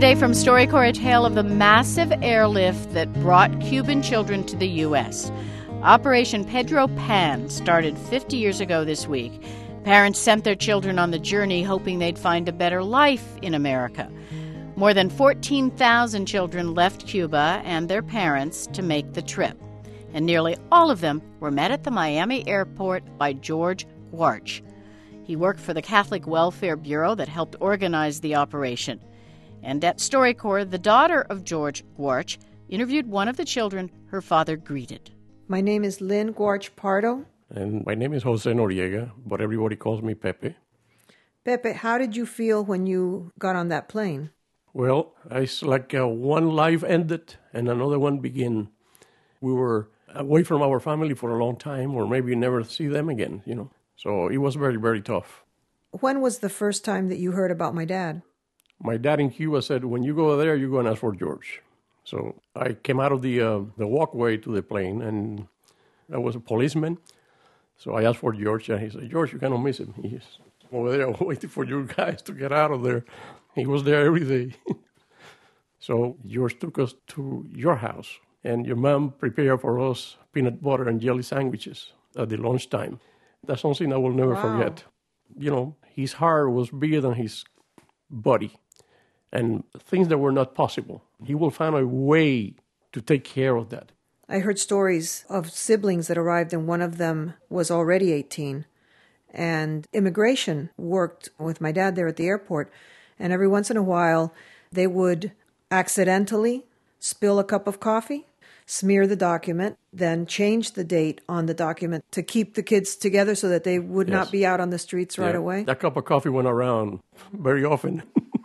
Today from StoryCorps, a tale of the massive airlift that brought Cuban children to the U.S. Operation Pedro Pan started 50 years ago this week. Parents sent their children on the journey hoping they'd find a better life in America. More than 14,000 children left Cuba and their parents to make the trip. And nearly all of them were met at the Miami airport by George Guarch. He worked for the Catholic Welfare Bureau that helped organize the operation. And at StoryCorps, the daughter of George Guarch interviewed one of the children her father greeted. My name is Lynn Guarch Pardo. And my name is Jose Noriega, but everybody calls me Pepe. Pepe, how did you feel when you got on that plane? Well, it's like one life ended and another one began. We were away from our family for a long time, or maybe never see them again, So it was very, very tough. When was the first time that you heard about my dad? My dad in Cuba said, when you go there, you're going to ask for George. So I came out of the walkway to the plane, and I was a policeman. So I asked for George, and he said, George, you cannot miss him. He's over there waiting for you guys to get out of there. He was there every day. So George took us to your house, and your mom prepared for us peanut butter and jelly sandwiches at the lunchtime. That's something I will never forget. His heart was bigger than his body, and things that were not possible. He will find a way to take care of that. I heard stories of siblings that arrived, and one of them was already 18. And immigration worked with my dad there at the airport, and every once in a while, they would accidentally spill a cup of coffee, smear the document, then change the date on the document to keep the kids together so that they would not be out on the streets right away. That cup of coffee went around very often.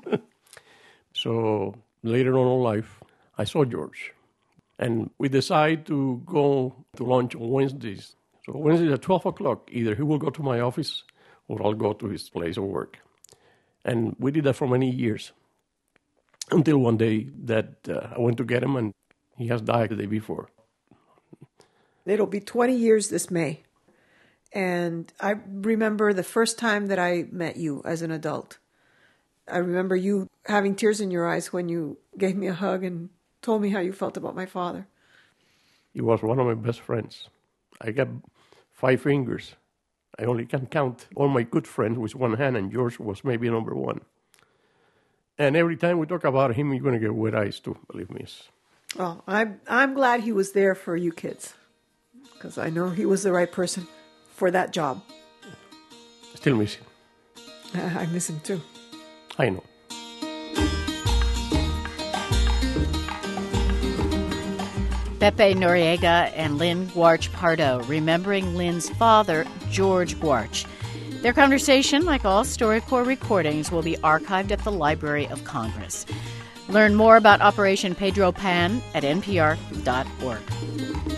So later on in life, I saw George. And we decided to go to lunch on Wednesdays. So Wednesdays at 12 o'clock, either he will go to my office or I'll go to his place of work. And we did that for many years. Until one day that I went to get him, and he has died the day before. It'll be 20 years this May. And I remember the first time that I met you as an adult. I remember you having tears in your eyes when you gave me a hug and told me how you felt about my father. He was one of my best friends. I got 5 fingers. I only can count all my good friends with one hand, and George was maybe number 1. And every time we talk about him, you're going to get wet eyes too, believe me. Well, I'm glad he was there for you kids, because I know he was the right person for that job. Still miss him. I miss him too. I know. Pepe Noriega and Lynn Guarch Pardo, remembering Lynn's father, George Guarch. Their conversation, like all StoryCorps recordings, will be archived at the Library of Congress. Learn more about Operation Pedro Pan at npr.org.